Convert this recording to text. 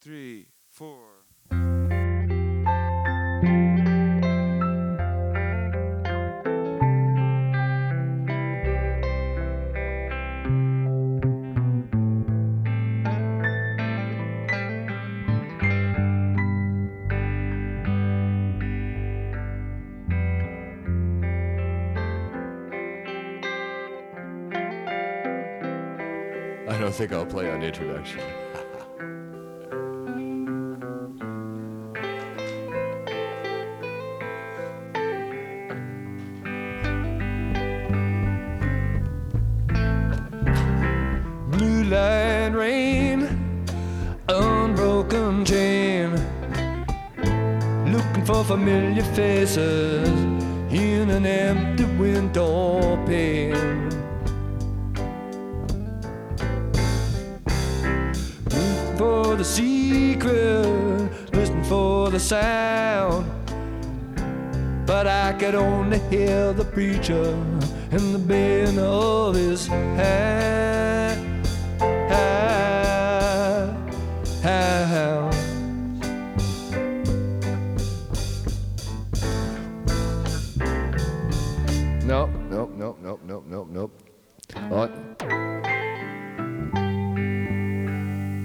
three, four. I don't think I'll play on introduction. Blue line rain, unbroken chain, looking for familiar faces in an empty window pane. Looking for the secret, listening for the sound, but I could only hear the preacher and the baying of his hand. Nope. Oh.